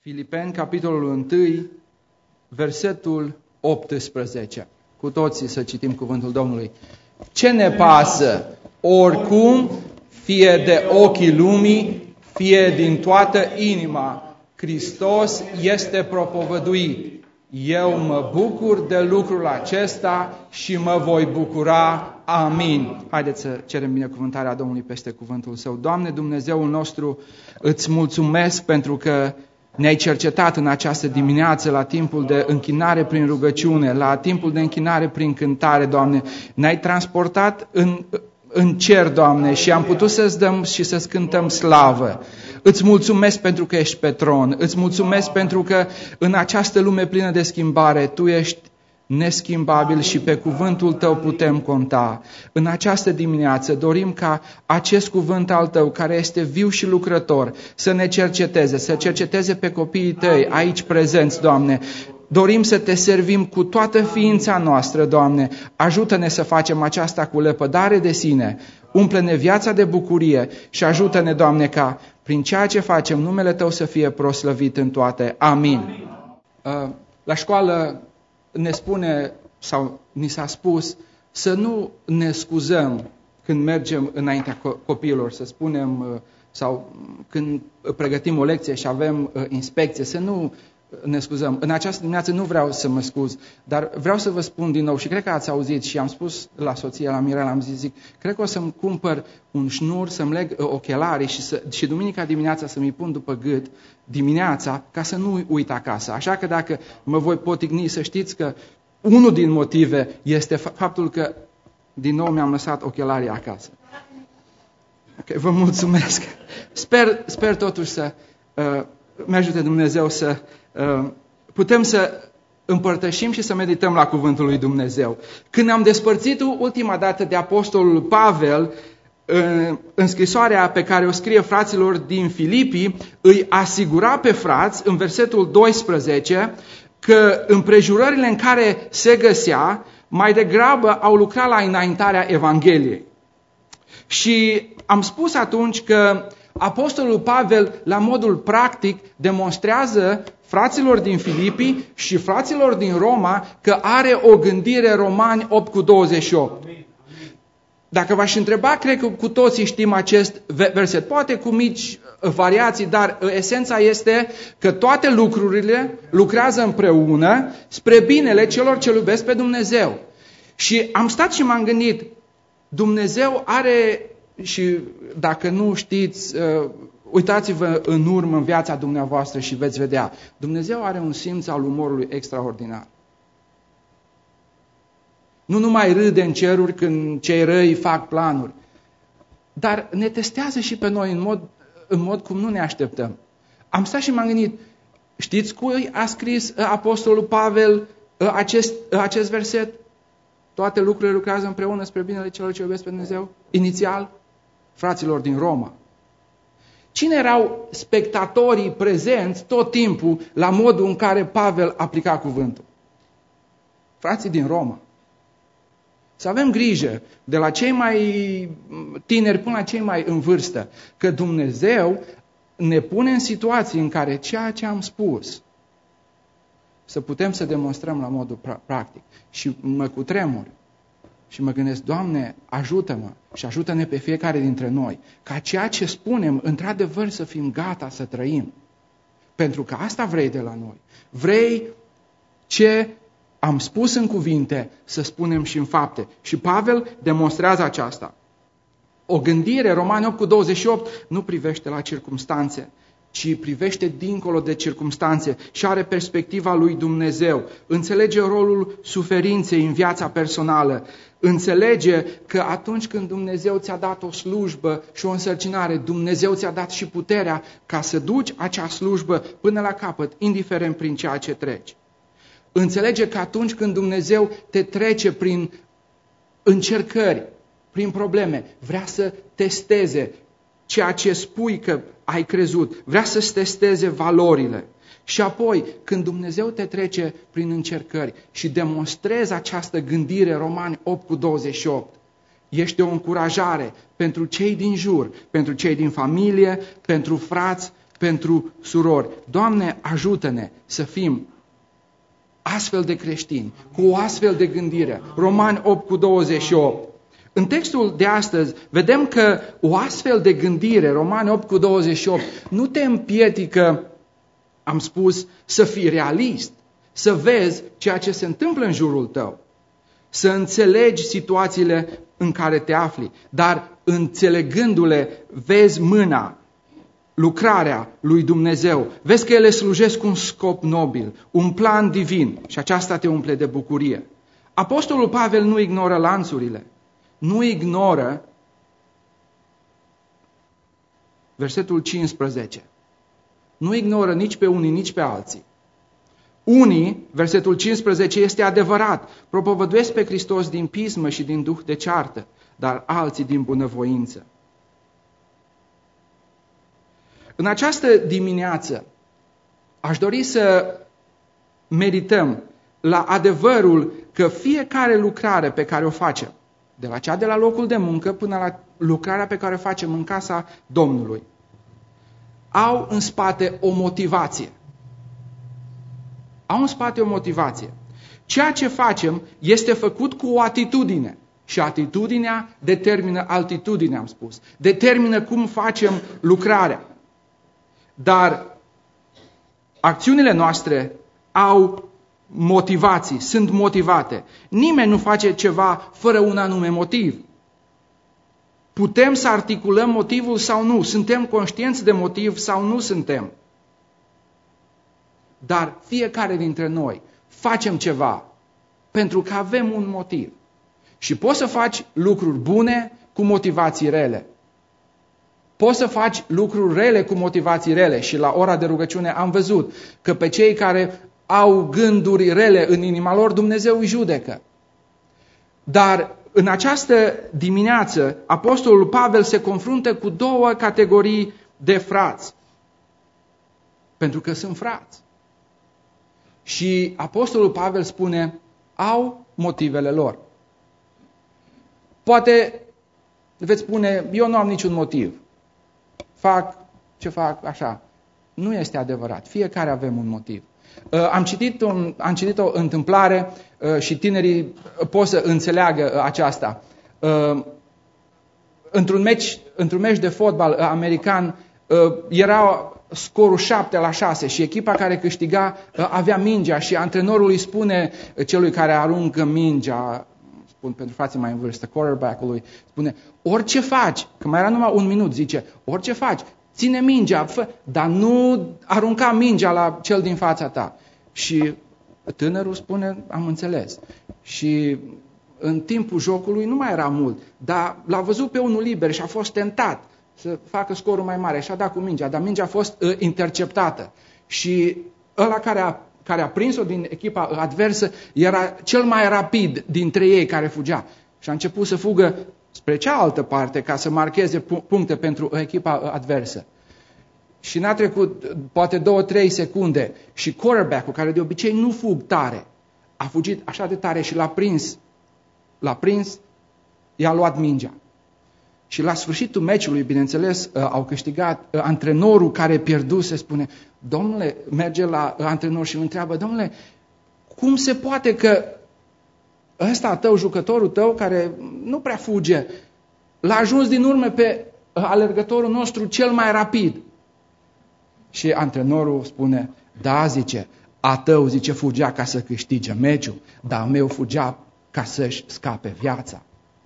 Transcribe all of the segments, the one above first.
Filipeni, capitolul 1, versetul 18. Cu toții să citim cuvântul Domnului. Ce ne pasă, oricum, fie de ochii lumii, fie din toată inima, Hristos este propovăduit. Eu mă bucur de lucrul acesta și mă voi bucura. Amin. Haideți să cerem binecuvântarea Domnului peste cuvântul Său. Doamne, Dumnezeul nostru, îți mulțumesc pentru că ne-ai cercetat în această dimineață la timpul de închinare prin rugăciune, la timpul de închinare prin cântare, Doamne. Ne-ai transportat în cer, Doamne, și am putut să-ți dăm și să-ți cântăm slavă. Îți mulțumesc pentru că ești pe tron, îți mulțumesc pentru că în această lume plină de schimbare, Tu ești neschimbabil și pe cuvântul Tău putem conta. În această dimineață dorim ca acest cuvânt al Tău, care este viu și lucrător, să ne cerceteze, să cerceteze pe copiii Tăi aici prezenți, Doamne. Dorim să Te servim cu toată ființa noastră, Doamne. Ajută-ne să facem aceasta cu lepădare de sine. Umple-ne viața de bucurie și ajută-ne, Doamne, ca prin ceea ce facem numele Tău să fie proslăvit în toate. Amin. La școală ne spune, sau ni s-a spus, să nu ne scuzăm când mergem înaintea copiilor, să spunem, sau când pregătim o lecție și avem inspecție, să nu ne scuzăm. În această dimineață nu vreau să mă scuz, dar vreau să vă spun din nou, și cred că ați auzit și am spus la soție, la Mirela, am zis, cred că o să-mi cumpăr un șnur, să-mi leg ochelarii și duminica dimineața să-mi pun după gât dimineața, ca să nu uit acasă. Așa că dacă mă voi potigni, să știți că unul din motive este faptul că din nou mi-am lăsat ochelarii acasă. Okay, vă mulțumesc. Sper totuși să mi-ajute Dumnezeu să putem să împărtășim și să medităm la cuvântul lui Dumnezeu. Când am despărțit ultima dată de apostolul Pavel, în scrisoarea pe care o scrie fraților din Filipii, îi asigura pe frați, în versetul 12, că împrejurările în care se găsea, mai degrabă au lucrat la înaintarea Evangheliei. Și am spus atunci că apostolul Pavel, la modul practic, demonstrează fraților din Filipii și fraților din Roma că are o gândire, Romani 8:28. Dacă v-aș întreba, cred că cu toții știm acest verset, poate cu mici variații, dar esența este că toate lucrurile lucrează împreună spre binele celor ce iubesc pe Dumnezeu. Și am stat și m-am gândit, Dumnezeu are, și dacă nu știți, uitați-vă în urmă în viața dumneavoastră și veți vedea, Dumnezeu are un simț al umorului extraordinar. Nu numai râde în ceruri când cei răi fac planuri, dar ne testează și pe noi în mod cum nu ne așteptăm. Am stat și m-am gândit, știți cui a scris apostolul Pavel acest verset? Toate lucrurile lucrează împreună spre binele celor ce iubesc pe Dumnezeu? Inițial, fraților din Roma. Cine erau spectatorii prezenți tot timpul la modul în care Pavel aplica cuvântul? Frații din Roma. Să avem grijă de la cei mai tineri până la cei mai în vârstă, că Dumnezeu ne pune în situații în care ceea ce am spus să putem să demonstrăm la modul practic. Și mă cutremur și mă gândesc, Doamne, ajută-mă și ajută-ne pe fiecare dintre noi, ca ceea ce spunem, într-adevăr să fim gata să trăim. Pentru că asta vrei de la noi. Vrei ce am spus în cuvinte, să spunem și în fapte. Și Pavel demonstrează aceasta. O gândire, Romani 8:28, nu privește la circumstanțe, ci privește dincolo de circumstanțe și are perspectiva lui Dumnezeu. Înțelege rolul suferinței în viața personală. Înțelege că atunci când Dumnezeu ți-a dat o slujbă și o însărcinare, Dumnezeu ți-a dat și puterea ca să duci acea slujbă până la capăt, indiferent prin ceea ce treci. Înțelege că atunci când Dumnezeu te trece prin încercări, prin probleme, vrea să testeze ceea ce spui că ai crezut, vrea să-ți testeze valorile. Și apoi, când Dumnezeu te trece prin încercări și demonstrezi această gândire, Romani 8:28, este o încurajare pentru cei din jur, pentru cei din familie, pentru frați, pentru surori. Doamne, ajută-ne să fim astfel de creștini, cu o astfel de gândire. Romani 8:28. În textul de astăzi vedem că o astfel de gândire, Romani 8:28, nu te împiedică, am spus, să fii realist, să vezi ceea ce se întâmplă în jurul tău, să înțelegi situațiile în care te afli, dar înțelegându-le vezi mâna, lucrarea lui Dumnezeu. Vezi că ele slujesc un scop nobil, un plan divin și aceasta te umple de bucurie. Apostolul Pavel nu ignoră lanțurile, nu ignoră versetul 15. Nu ignoră nici pe unii, nici pe alții. Unii, versetul 15, este adevărat, propovăduiesc pe Hristos din pismă și din duh de ceartă, dar alții din bunăvoință. În această dimineață aș dori să medităm la adevărul că fiecare lucrare pe care o facem, de la cea de la locul de muncă până la lucrarea pe care o facem în casa Domnului, au în spate o motivație. Au în spate o motivație. Ceea ce facem este făcut cu o atitudine. Și atitudinea determină altitudinea, am spus. Determină cum facem lucrarea. Dar acțiunile noastre au motivații, sunt motivate. Nimeni nu face ceva fără un anume motiv. Putem să articulăm motivul sau nu. Suntem conștienți de motiv sau nu suntem. Dar fiecare dintre noi facem ceva pentru că avem un motiv. Și poți să faci lucruri bune cu motivații rele. Poți să faci lucruri rele cu motivații rele. Și la ora de rugăciune am văzut că pe cei care au gânduri rele în inima lor, Dumnezeu îi judecă. Dar în această dimineață, Apostolul Pavel se confruntă cu două categorii de frați. Pentru că sunt frați. Și Apostolul Pavel spune, au motivele lor. Poate veți spune, eu nu am niciun motiv. Fac ce fac așa. Nu este adevărat. Fiecare avem un motiv. Am citit o întâmplare și tinerii pot să înțeleagă aceasta. Într-un meci de fotbal american era scorul 7-6 și echipa care câștiga avea mingea și antrenorul îi spune celui care aruncă mingea, spun pentru frații mai în vârstă, quarterback-ului, spune, orice faci, că mai era numai un minut, zice, orice faci, ține mingea, dar nu arunca mingea la cel din fața ta. Și tânărul spune, am înțeles. Și în timpul jocului nu mai era mult, dar l-a văzut pe unul liber și a fost tentat să facă scorul mai mare și a dat cu mingea, dar mingea a fost interceptată. Și ăla care a prins-o din echipa adversă era cel mai rapid dintre ei care fugea. Și a început să fugă spre cealaltă parte ca să marcheze puncte pentru echipa adversă. Și n-a trecut poate 2-3 secunde și quarterback-ul, care de obicei nu fug tare, a fugit așa de tare și l-a prins, i-a luat mingea. Și la sfârșitul meciului, bineînțeles, au câștigat. Antrenorul care pierduse spune, domnule, merge la antrenor și îl întreabă, domnule, cum se poate că ăsta tău, jucătorul tău, care nu prea fuge, l-a ajuns din urmă pe alergătorul nostru cel mai rapid? Și antrenorul spune, da, zice, a tău, zice, fugea ca să câștige meciul, dar a meu fugea ca să-și scape viața.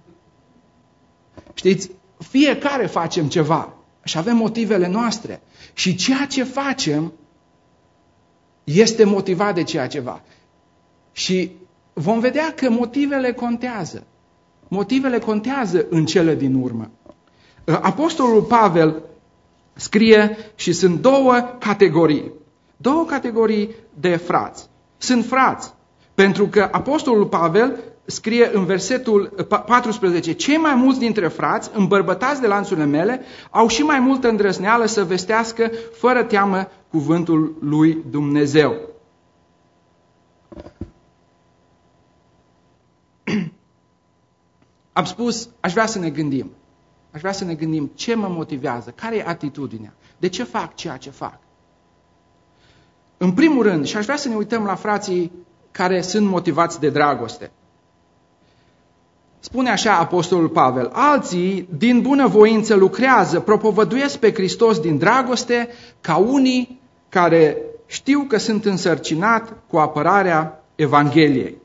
Știți, fiecare facem ceva și avem motivele noastre. Și ceea ce facem este motivat de ceea ceva. Și vom vedea că motivele contează. Motivele contează în cele din urmă. Apostolul Pavel scrie și sunt două categorii de frați. Sunt frați, pentru că Apostolul Pavel scrie în versetul 14, cei mai mulți dintre frați, îmbărbătați de lanțurile mele, au și mai multă îndrăzneală să vestească fără teamă cuvântul lui Dumnezeu. Am spus, aș vrea să ne gândim ce mă motivează, care e atitudinea. De ce fac ceea ce fac? În primul rând, și aș vrea să ne uităm la frații care sunt motivați de dragoste. Spune așa Apostolul Pavel: alții din bunăvoință lucrează, propovăduiesc pe Hristos din dragoste, ca unii care știu că sunt însărcinat cu apărarea Evangheliei.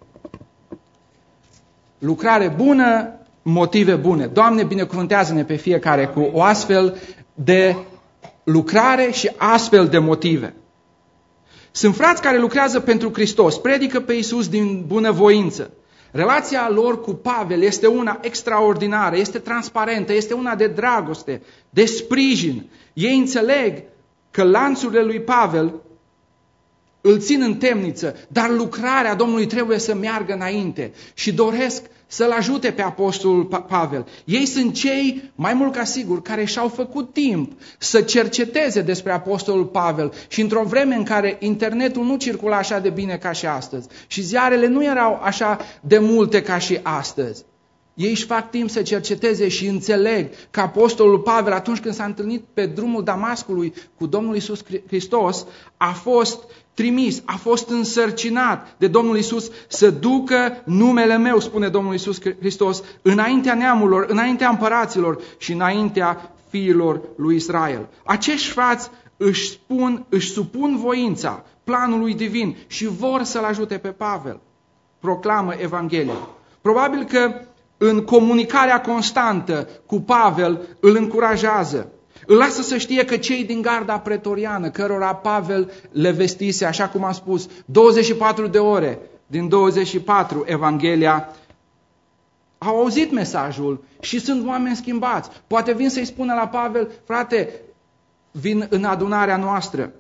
Lucrare bună, motive bune. Doamne, binecuvântează-ne pe fiecare cu o astfel de lucrare și astfel de motive. Sunt frați care lucrează pentru Hristos, predică pe Iisus din bunăvoință. Relația lor cu Pavel este una extraordinară, este transparentă, este una de dragoste, de sprijin. Ei înțeleg că lanțurile lui Pavel îl țin în temniță, dar lucrarea Domnului trebuie să meargă înainte și doresc să-l ajute pe Apostolul Pavel. Ei sunt cei, mai mult ca sigur, care și-au făcut timp să cerceteze despre Apostolul Pavel și într-o vreme în care internetul nu circula așa de bine ca și astăzi și ziarele nu erau așa de multe ca și astăzi. Ei își fac timp să cerceteze și înțeleg că Apostolul Pavel, atunci când s-a întâlnit pe drumul Damascului cu Domnul Iisus Hristos, a fost trimis, a fost însărcinat de Domnul Iisus să ducă numele meu, spune Domnul Iisus Hristos, înaintea neamurilor, înaintea împăraților și înaintea fiilor lui Israel. Acești frați își supun voința planului divin și vor să-l ajute pe Pavel. Proclamă Evanghelia. Probabil că în comunicarea constantă cu Pavel îl încurajează. Îl lasă să știe că cei din garda pretoriană, cărora Pavel le vestise, așa cum am spus, 24 de ore din 24 Evanghelia, au auzit mesajul și sunt oameni schimbați. Poate vin să-i spună la Pavel: frate, vin în adunarea noastră.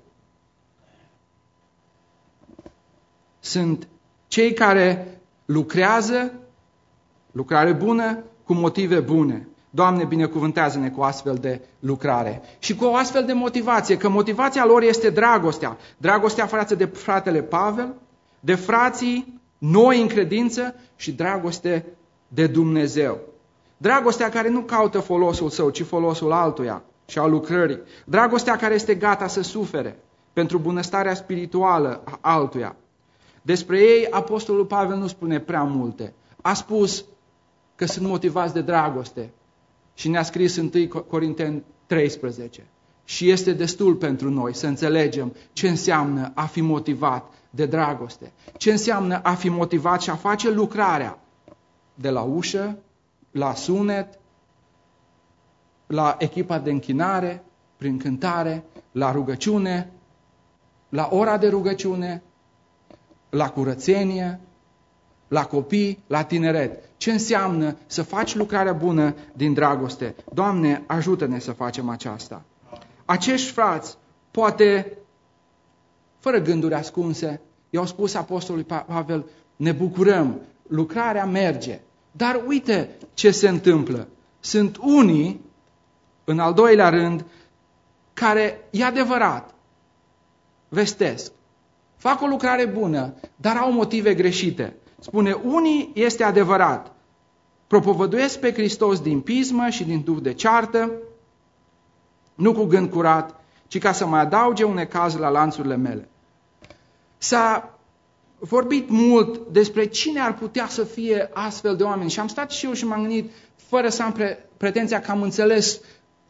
Sunt cei care lucrează, lucrare bună, cu motive bune. Doamne, binecuvântează-ne cu astfel de lucrare și cu o astfel de motivație, că motivația lor este dragostea. Dragostea față de fratele Pavel, de frații noi în credință și dragoste de Dumnezeu. Dragostea care nu caută folosul său, ci folosul altuia și al lucrării. Dragostea care este gata să sufere pentru bunăstarea spirituală a altuia. Despre ei, Apostolul Pavel nu spune prea multe. A spus că sunt motivați de dragoste și ne-a scris 1 Corinteni 13. Și este destul pentru noi să înțelegem ce înseamnă a fi motivat de dragoste, ce înseamnă a fi motivat și a face lucrarea de la ușă, la sunet, la echipa de închinare, prin cântare, la rugăciune, la ora de rugăciune, la curățenie, la copii, la tineret. Ce înseamnă să faci lucrarea bună din dragoste? Doamne, ajută-ne să facem aceasta. Acești frați, poate fără gânduri ascunse, i-au spus Apostolului Pavel: ne bucurăm, lucrarea merge. Dar uite ce se întâmplă. Sunt unii, în al doilea rând, care, e adevărat, vestesc, fac o lucrare bună, dar au motive greșite. Spune, unii, este adevărat, propovăduiesc pe Hristos din pismă și din duh de ceartă, nu cu gând curat, ci ca să mai adauge un necaz la lanțurile mele. S-a vorbit mult despre cine ar putea să fie astfel de oameni și am stat și eu și m-am gândit, fără să am pretenția că am înțeles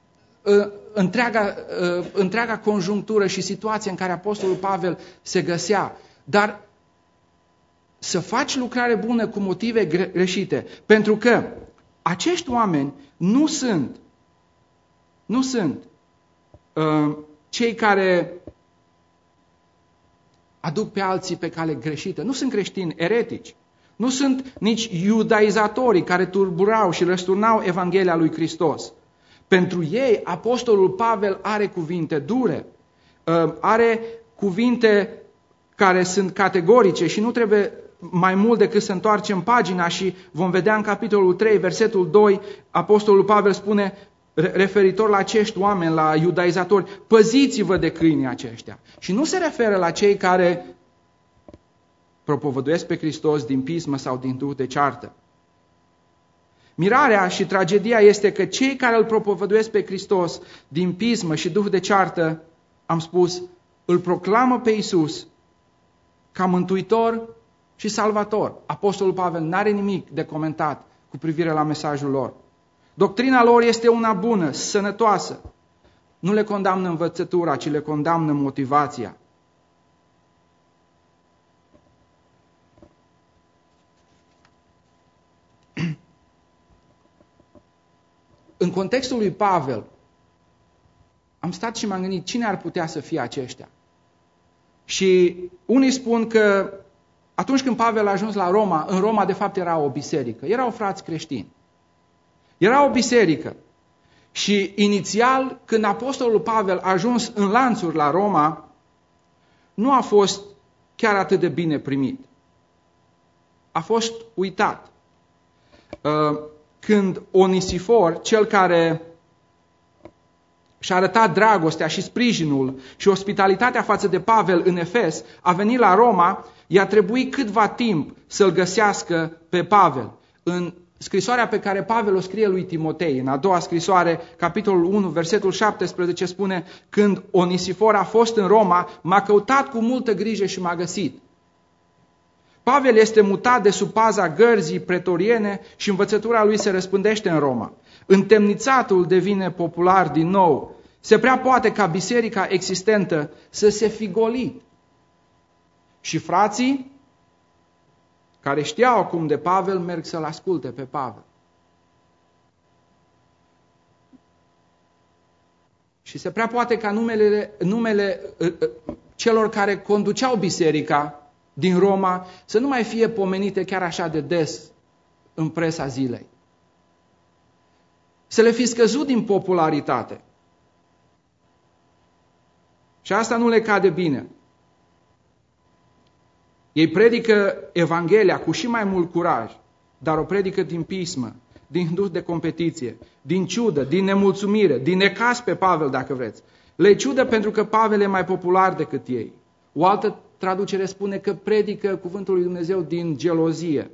întreaga conjunctură și situație în care Apostolul Pavel se găsea, dar să faci lucrare bună cu motive greșite, pentru că acești oameni nu sunt cei care aduc pe alții pe cale greșită, nu sunt creștini eretici, nu sunt nici iudaizatorii care turburau și răsturnau Evanghelia lui Hristos. Pentru ei, Apostolul Pavel are cuvinte dure, are cuvinte care sunt categorice și nu trebuie mai mult decât să întoarcem pagina și vom vedea în capitolul 3, versetul 2, Apostolul Pavel spune, referitor la acești oameni, la iudaizatori: păziți-vă de câinii aceștia. Și nu se referă la cei care propovăduiesc pe Hristos din pismă sau din duh de ceartă. Mirarea și tragedia este că cei care îl propovăduiesc pe Hristos din pismă și duh de ceartă, am spus, îl proclamă pe Iisus ca mântuitor și salvator. Apostolul Pavel n-are nimic de comentat cu privire la mesajul lor. Doctrina lor este una bună, sănătoasă. Nu le condamnă învățătura, ci le condamnă motivația. În contextul lui Pavel, am stat și m-am gândit cine ar putea să fie aceștia. Și unii spun că atunci când Pavel a ajuns la Roma, în Roma de fapt era o biserică, erau frați creștini. Era o biserică. Și inițial, când apostolul Pavel a ajuns în lanțuri la Roma, nu a fost chiar atât de bine primit. A fost uitat. Când Onisifor, cel care și-a arătat dragostea și sprijinul și ospitalitatea față de Pavel în Efes, a venit la Roma, i-a trebuit câtva timp să-l găsească pe Pavel. În scrisoarea pe care Pavel o scrie lui Timotei, în a doua scrisoare, capitolul 1, versetul 17, spune: când Onisifor a fost în Roma, m-a căutat cu multă grijă și m-a găsit. Pavel este mutat de sub paza gărzii pretoriene și învățătura lui se răspândește în Roma. Întemnițatul devine popular din nou. Se prea poate ca biserica existentă să se fi golit. Și frații care știau acum de Pavel merg să-l asculte pe Pavel. Și se prea poate ca numele celor care conduceau biserica din Roma să nu mai fie pomenite chiar așa de des în presa zilei. Să le fi scăzut din popularitate. Și asta nu le cade bine. Ei predică Evanghelia cu și mai mult curaj, dar o predică din pismă, din duh de competiție, din ciudă, din nemulțumire, din necaz pe Pavel, dacă vreți. Le ciudă pentru că Pavel e mai popular decât ei. O altă traducere spune că predică cuvântul lui Dumnezeu din gelozie.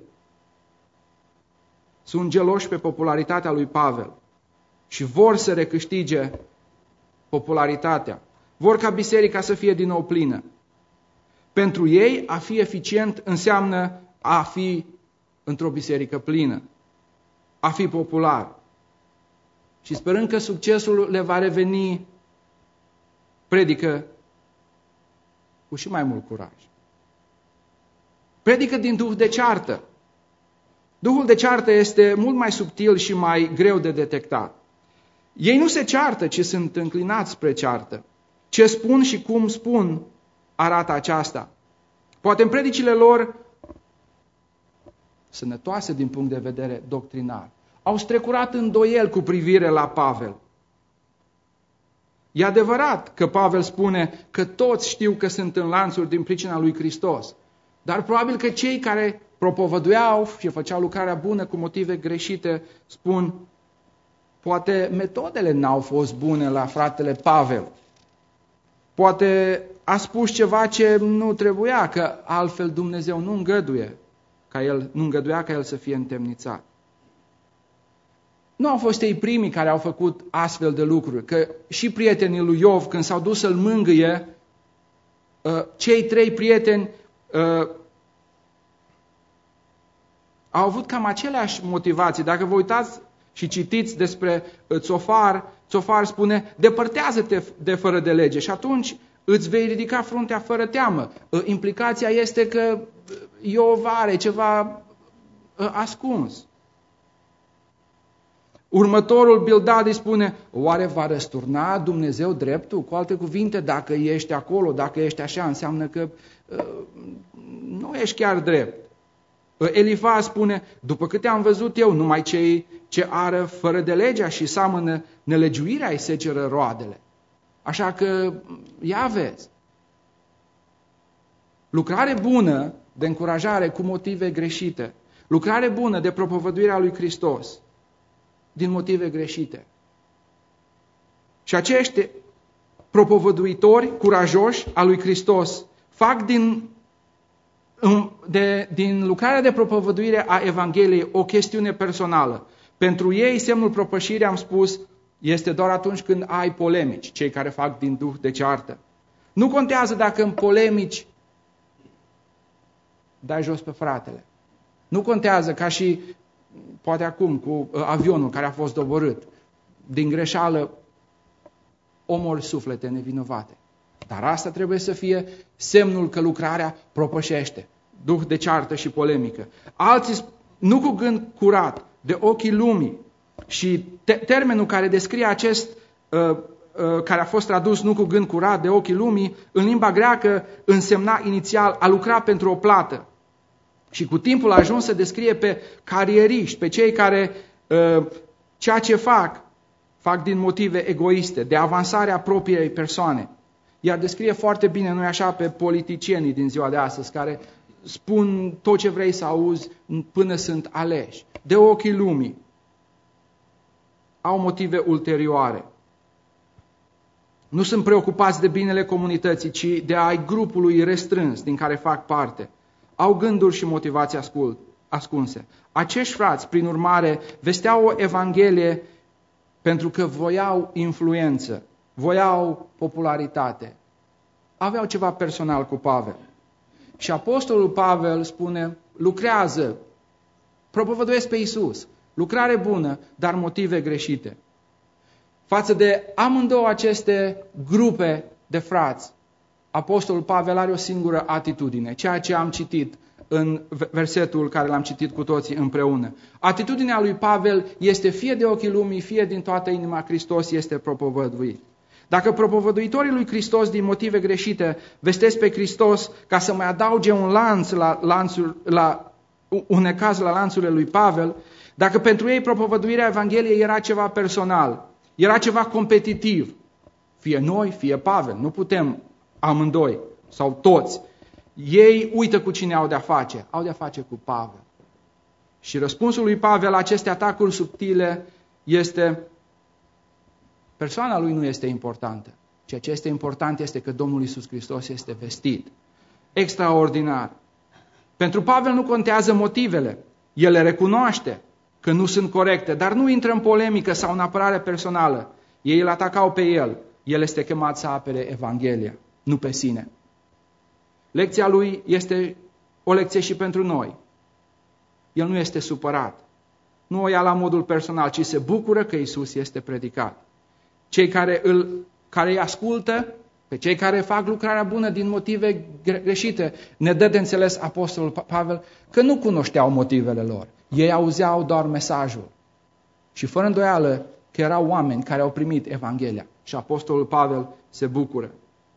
Sunt geloși pe popularitatea lui Pavel și vor să recâștige popularitatea. Vor ca biserica să fie din nou plină. Pentru ei, a fi eficient înseamnă a fi într-o biserică plină, a fi popular. Și sperând că succesul le va reveni, predică cu și mai mult curaj. Predică din duh de ceartă. Duhul de ceartă este mult mai subtil și mai greu de detectat. Ei nu se ceartă, ci sunt înclinați spre ceartă. Ce spun și cum spun arată aceasta. Poate în predicile lor sănătoase din punct de vedere doctrinar, au strecurat îndoieli cu privire la Pavel. E adevărat că Pavel spune că toți știu că sunt în lanțuri din pricina lui Hristos, dar probabil că cei care propovăduiau și făceau lucrarea bună cu motive greșite spun: poate metodele n-au fost bune la fratele Pavel. Poate a spus ceva ce nu trebuia, că altfel Dumnezeu nu îngăduia ca el să fie întemnițat. Nu au fost ei primii care au făcut astfel de lucruri, că și prietenii lui Iov, când s-au dus să-l mângâie, cei trei prieteni au avut cam aceleași motivații. Dacă vă uitați și citiți despre Țofar spune: depărtează-te de fără de lege și atunci îți vei ridica fruntea fără teamă. Implicația este că Iov are ceva ascuns. Următorul, Bildad, îi spune: oare va răsturna Dumnezeu dreptul? Cu alte cuvinte, dacă ești acolo, dacă ești așa, înseamnă că nu ești chiar drept. Elifaz spune: după câte am văzut eu, numai cei ce ară fără de legea și seamănă nelegiuirea îi seceră roadele. Așa că, ia vezi, lucrare bună de încurajare cu motive greșite, lucrare bună de propovăduirea lui Hristos din motive greșite. Și acești propovăduitori curajoși a lui Hristos fac din lucrarea de propovăduire a Evangheliei o chestiune personală. Pentru ei semnul propășirii, am spus, este doar atunci când ai polemici, cei care fac din duh de ceartă. Nu contează dacă în polemici dai jos pe fratele. Nu contează ca și, poate acum, cu avionul care a fost doborât. Din greșeală omori suflete nevinovate. Dar asta trebuie să fie semnul că lucrarea propășește. Duh de ceartă și polemică. Alții, nu cu gând curat, de ochii lumii. Și termenul care descrie acest, care a fost tradus nu cu gând curat, de ochii lumii, în limba greacă însemna inițial a lucra pentru o plată. Și cu timpul a ajuns să descrie pe carieriști, pe cei care ceea ce fac din motive egoiste, de avansarea propriei persoane. Iar descrie foarte bine, nu-i așa, pe politicienii din ziua de astăzi, care spun tot ce vrei să auzi până sunt aleși. De ochii lumii. Au motive ulterioare. Nu sunt preocupați de binele comunității, ci de ai grupului restrâns din care fac parte. Au gânduri și motivații ascunse. Acești frați, prin urmare, vesteau o evanghelie pentru că voiau influență, voiau popularitate. Aveau ceva personal cu Pavel. Și apostolul Pavel spune, lucrează, propovăduiesc pe Iisus, lucrare bună, dar motive greșite. Față de amândouă aceste grupe de frați, apostolul Pavel are o singură atitudine, ceea ce am citit în versetul care l-am citit cu toții împreună. Atitudinea lui Pavel este fie de ochii lumii, fie din toată inima, Hristos este propovăduit. Dacă propovăduitorii lui Hristos din motive greșite vestesc pe Hristos ca să mai adauge un lanț un necaz la lanțurile lui Pavel, dacă pentru ei propovăduirea Evangheliei era ceva personal, era ceva competitiv, fie noi, fie Pavel, nu putem amândoi sau toți, ei uită cu cine au de-a face, au de-a face cu Pavel. Și răspunsul lui Pavel la aceste atacuri subtile este: persoana lui nu este importantă. Ceea ce este important este că Domnul Iisus Hristos este vestit. Extraordinar. Pentru Pavel nu contează motivele. El le recunoaște că nu sunt corecte, dar nu intră în polemică sau în apărare personală. Ei îl atacau pe el. El este chemat să apere Evanghelia, nu pe sine. Lecția lui este o lecție și pentru noi. El nu este supărat. Nu o ia la modul personal, ci se bucură că Iisus este predicat. Cei care îi ascultă, pe cei care fac lucrarea bună din motive greșite, ne dă de înțeles apostolul Pavel că nu cunoșteau motivele lor. Ei auzeau doar mesajul. Și fără îndoială că erau oameni care au primit Evanghelia. Și apostolul Pavel se bucură.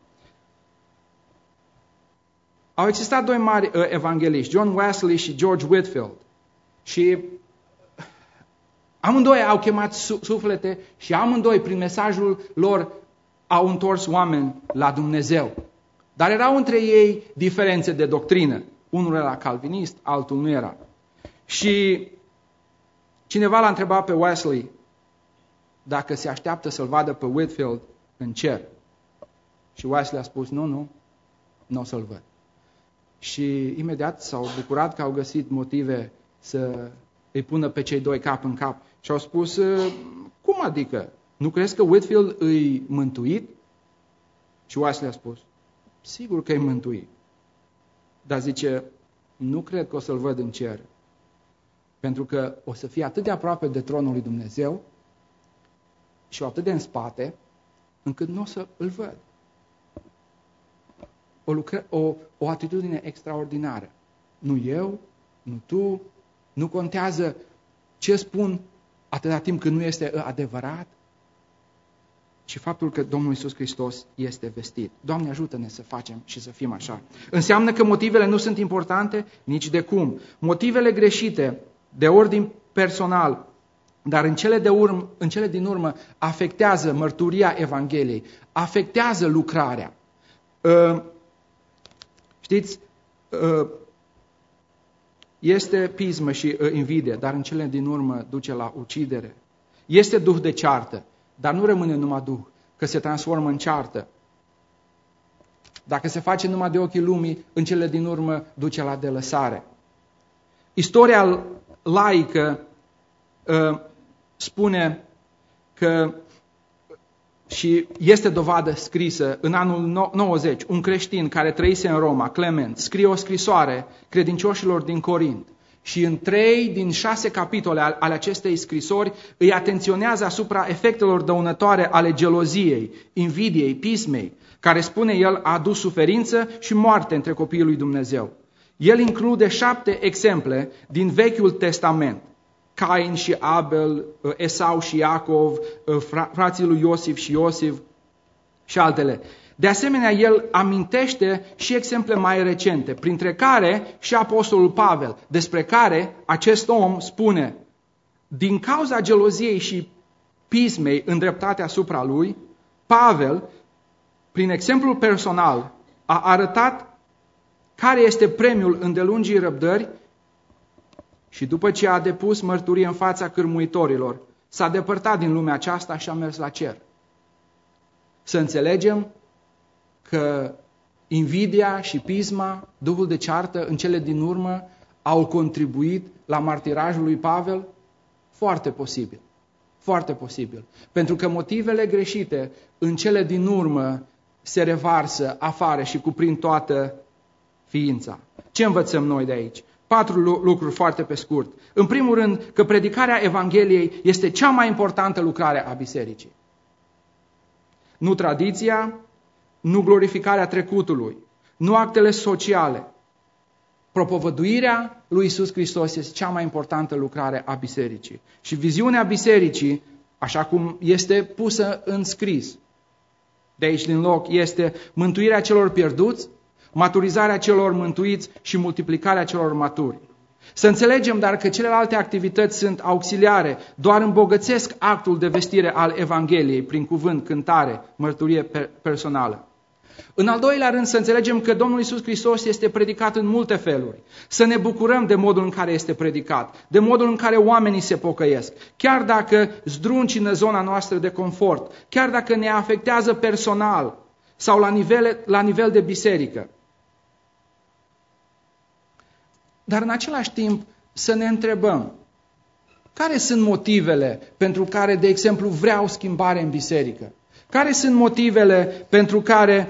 Au existat doi mari evangeliști, John Wesley și George Whitefield. Și amândoi au chemat suflete și amândoi, prin mesajul lor, au întors oameni la Dumnezeu. Dar erau între ei diferențe de doctrină. Unul era calvinist, altul nu era. Și cineva l-a întrebat pe Wesley dacă se așteaptă să-l vadă pe Whitefield în cer. Și Wesley a spus, nu o să-l văd. Și imediat s-au bucurat că au găsit motive să îi pună pe cei doi cap în cap. Și au spus, cum adică? Nu crezi că Whitefield îi mântuit? Și Wesley a spus, sigur că e mântuit. Dar zice, nu cred că o să-l văd în cer. Pentru că o să fie atât de aproape de tronul lui Dumnezeu și atât de în spate, încât nu o să îl văd. O atitudine extraordinară. Nu eu, nu tu, nu contează ce spun atâta timp când nu este adevărat, ci faptul că Domnul Iisus Hristos este vestit. Doamne, ajută-ne să facem și să fim așa. Înseamnă că motivele nu sunt importante? Nici de cum. Motivele greșite, de ordin personal, dar în cele din urmă afectează mărturia Evangheliei, afectează lucrarea. Știți, este pismă și invidie, dar în cele din urmă duce la ucidere. Este duh de ceartă, dar nu rămâne numai duh, că se transformă în ceartă. Dacă se face numai de ochii lumii, în cele din urmă duce la delăsare. Istoria laică spune că, și este dovadă scrisă, în anul 90, un creștin care trăise în Roma, Clement, scrie o scrisoare credincioșilor din Corint. Și în 3 din 6 capitole ale acestei scrisori îi atenționează asupra efectelor dăunătoare ale geloziei, invidiei, pismei, care, spune el, a adus suferință și moarte între copiii lui Dumnezeu. El include 7 exemple din Vechiul Testament. Cain și Abel, Esau și Iacov, frații lui Iosif și Iosif și altele. De asemenea, el amintește și exemple mai recente, printre care și Apostolul Pavel, despre care acest om spune: din cauza geloziei și pismei îndreptate asupra lui, Pavel, prin exemplul personal, a arătat care este premiul îndelungii răbdări și după ce a depus mărturie în fața cârmuitorilor, s-a depărtat din lumea aceasta și a mers la cer. Să înțelegem că invidia și pisma, duhul de ceartă, în cele din urmă, au contribuit la martirajul lui Pavel? Foarte posibil. Foarte posibil. Pentru că motivele greșite, în cele din urmă, se revarsă afară și cuprind toată ființa. Ce învățăm noi de aici? 4 lucruri foarte pe scurt. În primul rând, că predicarea Evangheliei este cea mai importantă lucrare a bisericii. Nu tradiția, nu glorificarea trecutului, nu actele sociale. Propovăduirea lui Iisus Hristos este cea mai importantă lucrare a bisericii. Și viziunea bisericii, așa cum este pusă în scris de aici din loc, este mântuirea celor pierduți, maturizarea celor mântuiți și multiplicarea celor maturi. Să înțelegem dar că celelalte activități sunt auxiliare, doar îmbogățesc actul de vestire al Evangheliei prin cuvânt, cântare, mărturie personală. În al doilea rând, să înțelegem că Domnul Iisus Hristos este predicat în multe feluri. Să ne bucurăm de modul în care este predicat, de modul în care oamenii se pocăiesc, chiar dacă zdruncină zona noastră de confort, chiar dacă ne afectează personal sau la nivel de biserică. Dar în același timp să ne întrebăm, care sunt motivele pentru care, de exemplu, vreau schimbare în biserică? Care sunt motivele pentru care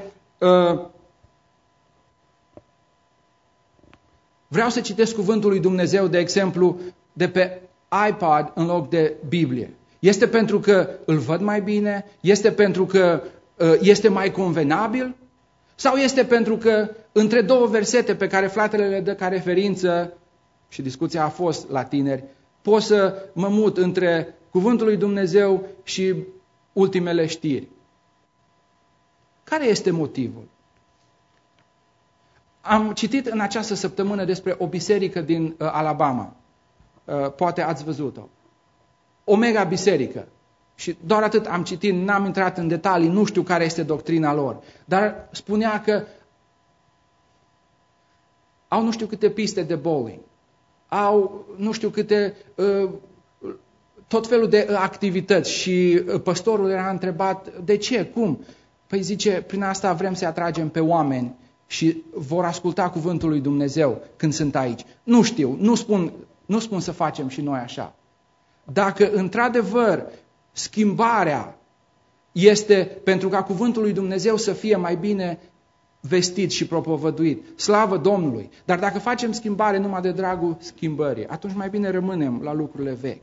vreau să citesc cuvântul lui Dumnezeu, de exemplu, de pe iPad în loc de Biblie? Este pentru că îl văd mai bine? Este pentru că este mai convenabil? Sau este pentru că între 2 versete pe care fratele le dă ca referință, și discuția a fost la tineri, pot să mă mut între cuvântul lui Dumnezeu și ultimele știri? Care este motivul? Am citit în această săptămână despre o biserică din Alabama. Poate ați văzut-o. O mega biserică. Și doar atât am citit, n-am intrat în detalii, nu știu care este doctrina lor. Dar spunea că au nu știu câte piste de bowling, au nu știu câte, tot felul de activități. Și păstorul era întrebat, de ce, cum? Păi zice, prin asta vrem să atragem pe oameni și vor asculta cuvântul lui Dumnezeu când sunt aici. Nu știu, nu spun să facem și noi așa. Dacă într-adevăr schimbarea este pentru ca cuvântul lui Dumnezeu să fie mai bine vestit și propovăduit, slavă Domnului. Dar dacă facem schimbare numai de dragul schimbării, atunci mai bine rămânem la lucrurile vechi.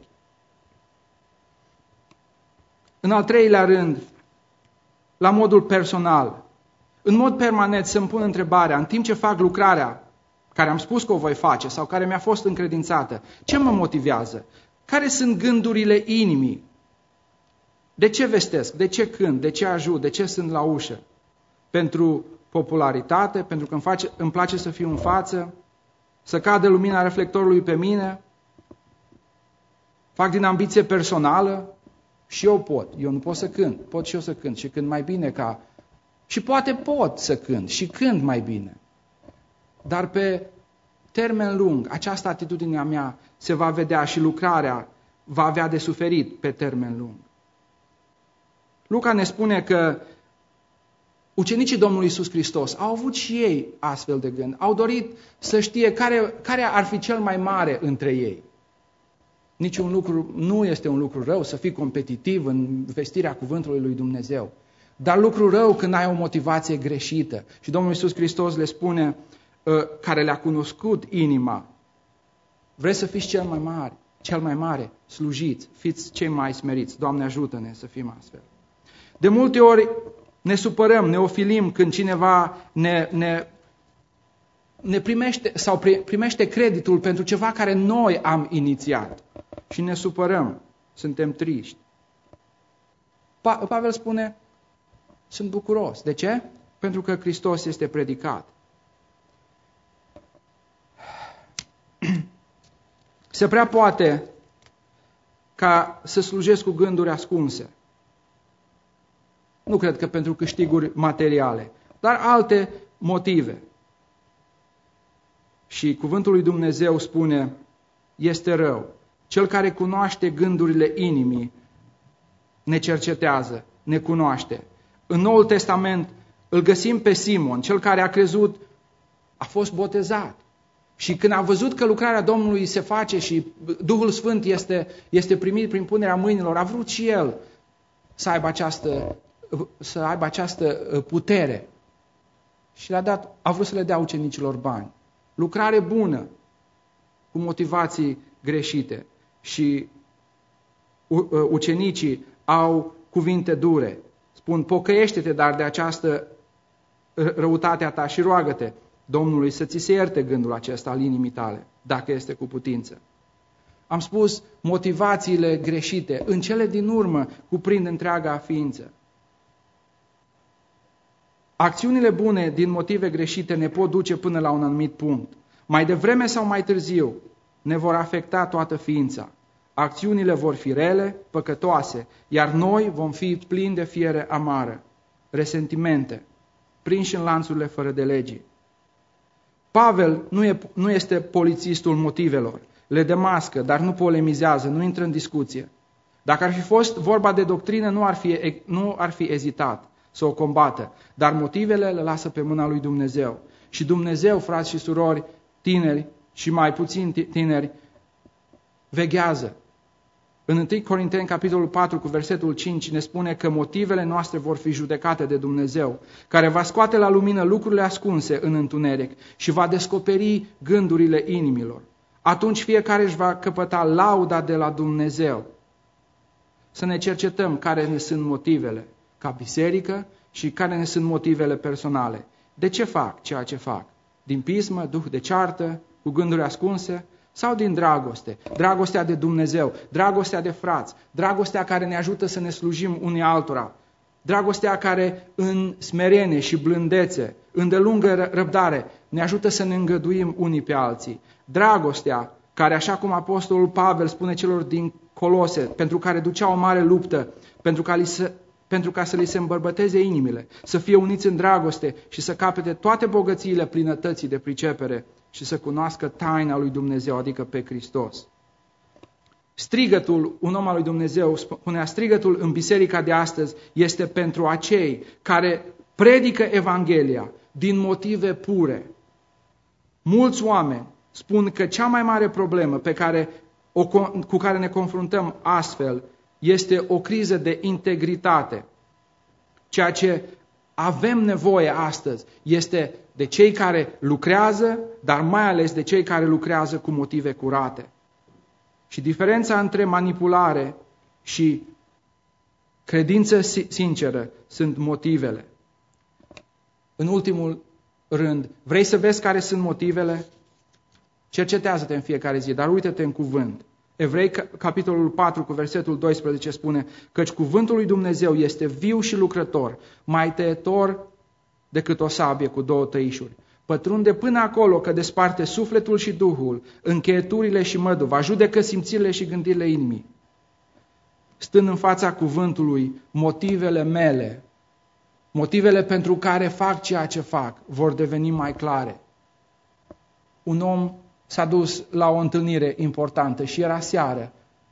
În al treilea rând, la modul personal, în mod permanent să-mi pun întrebarea, în timp ce fac lucrarea care am spus că o voi face sau care mi-a fost încredințată, ce mă motivează? Care sunt gândurile inimii? De ce vestesc? De ce cânt? De ce ajut? De ce sunt la ușă? Pentru popularitate? Pentru că îmi place să fiu în față? Să cadă lumina reflectorului pe mine? Fac din ambiție personală? Și eu pot. Eu nu pot să cânt. Pot și eu să cânt. Și cânt mai bine ca... Și poate pot să cânt. Și cânt mai bine. Dar pe termen lung, această atitudine a mea se va vedea și lucrarea va avea de suferit pe termen lung. Luca ne spune că ucenicii Domnului Iisus Hristos au avut și ei astfel de gând. Au dorit să știe care ar fi cel mai mare între ei. Niciun lucru, nu este un lucru rău să fii competitiv în vestirea cuvântului lui Dumnezeu. Dar lucru rău când ai o motivație greșită. Și Domnul Iisus Hristos le spune, care le-a cunoscut inima, vreți să fiți cel mai mare, slujiți, fiți cei mai smeriți. Doamne, ajută-ne să fim astfel. De multe ori ne supărăm, ne ofilim când cineva ne primește sau primește creditul pentru ceva care noi am inițiat. Și ne supărăm, suntem triști. Pavel spune, sunt bucuros. De ce? Pentru că Hristos este predicat. Se prea poate ca să slujesc cu gânduri ascunse. Nu cred că pentru câștiguri materiale, dar alte motive. Și cuvântul lui Dumnezeu spune, este rău. Cel care cunoaște gândurile inimii ne cercetează, ne cunoaște. În Noul Testament îl găsim pe Simon, cel care a crezut, a fost botezat. Și când a văzut că lucrarea Domnului se face și Duhul Sfânt este primit prin punerea mâinilor, a vrut și el să aibă această putere. Și a vrut să le dea ucenicilor bani. Lucrare bună, cu motivații greșite. Și ucenicii au cuvinte dure. Spun, pocăiește-te dar de această răutate a ta și roagă-te Domnului să ți se ierte gândul acesta al inimii tale, dacă este cu putință. Am spus, motivațiile greșite, în cele din urmă, cuprind întreaga ființă. Acțiunile bune din motive greșite ne pot duce până la un anumit punct. Mai devreme sau mai târziu ne vor afecta toată ființa. Acțiunile vor fi rele, păcătoase, iar noi vom fi plini de fiere amară, resentimente, prinși în lanțurile fără de legii. Pavel nu este polițistul motivelor, le demască, dar nu polemizează, nu intră în discuție. Dacă ar fi fost vorba de doctrină, nu ar fi ezitat să o combată, dar motivele le lasă pe mâna lui Dumnezeu. Și Dumnezeu, frați și surori, tineri și mai puțin tineri, veghează. În 1 Corinteni, capitolul 4, cu versetul 5, ne spune că motivele noastre vor fi judecate de Dumnezeu, care va scoate la lumină lucrurile ascunse în întuneric și va descoperi gândurile inimilor. Atunci fiecare își va căpăta lauda de la Dumnezeu. Să ne cercetăm care ne sunt motivele ca biserică și care ne sunt motivele personale. De ce fac ceea ce fac? Din pismă, duh de ceartă, cu gânduri ascunse? Sau din dragoste? Dragostea de Dumnezeu, dragostea de frați, dragostea care ne ajută să ne slujim unii altora, dragostea care în smerenie și blândețe, îndelungă răbdare, ne ajută să ne îngăduim unii pe alții. Dragostea care, așa cum apostolul Pavel spune celor din Colose, pentru care ducea o mare luptă, pentru ca să li se îmbărbăteze inimile, să fie uniți în dragoste și să capete toate bogățiile plinătății de pricepere și să cunoască taina lui Dumnezeu, adică pe Hristos. Strigătul, un om al lui Dumnezeu spunea, strigătul în biserica de astăzi este pentru acei care predică Evanghelia din motive pure. Mulți oameni spun că cea mai mare problemă cu care ne confruntăm astfel este o criză de integritate. Ceea ce avem nevoie astăzi este de cei care lucrează, dar mai ales de cei care lucrează cu motive curate. Și diferența între manipulare și credință sinceră sunt motivele. În ultimul rând, vrei să vezi care sunt motivele? Cercetează-te în fiecare zi, dar uite-te în cuvânt. Evrei, capitolul 4, cu versetul 12 spune, căci cuvântul lui Dumnezeu este viu și lucrător, mai tăietor decât o sabie cu două tăișuri. Pătrunde până acolo că desparte sufletul și duhul, încheieturile și măduva, judecă simțirile și gândirile inimii. Stând în fața cuvântului, motivele mele, motivele pentru care fac ceea ce fac, vor deveni mai clare. Un om s-a dus la o întâlnire importantă și era seară,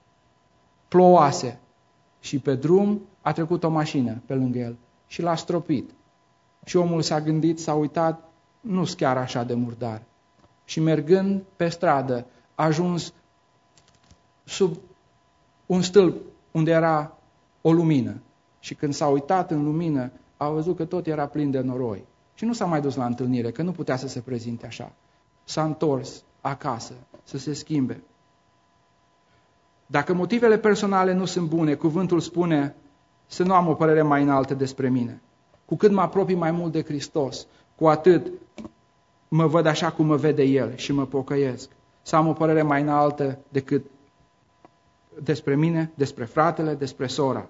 plouase și pe drum a trecut o mașină pe lângă el și l-a stropit. Și omul s-a gândit, s-a uitat, nu-s chiar așa de murdar. Și mergând pe stradă, a ajuns sub un stâlp unde era o lumină. Și când s-a uitat în lumină, a văzut că tot era plin de noroi. Și nu s-a mai dus la întâlnire, că nu putea să se prezinte așa. S-a întors acasă, să se schimbe. Dacă motivele personale nu sunt bune, cuvântul spune să nu am o părere mai înaltă despre mine. Cu cât mă apropii mai mult de Hristos, cu atât mă văd așa cum mă vede El și mă pocăiesc. Să am o părere mai înaltă decât despre mine, despre fratele, despre sora.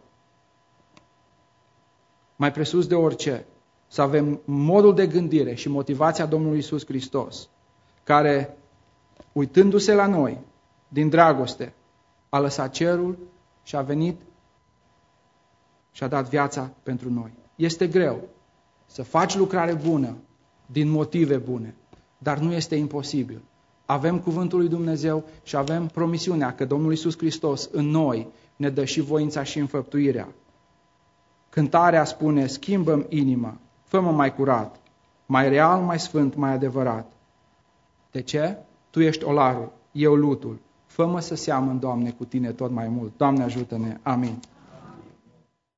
Mai presus de orice, să avem modul de gândire și motivația Domnului Iisus Hristos, care, uitându-se la noi, din dragoste, a lăsat cerul și a venit și a dat viața pentru noi. Este greu să faci lucrare bună din motive bune, dar nu este imposibil. Avem cuvântul lui Dumnezeu și avem promisiunea că Domnul Iisus Hristos în noi ne dă și voința și înfăptuirea. Cântarea spune, schimbă-mi inima, fă-mă mai curat, mai real, mai sfânt, mai adevărat. De ce? Tu ești olarul, eu lutul. Fă-mă să seamăn, Doamne, cu Tine tot mai mult. Doamne, ajută-ne. Amin.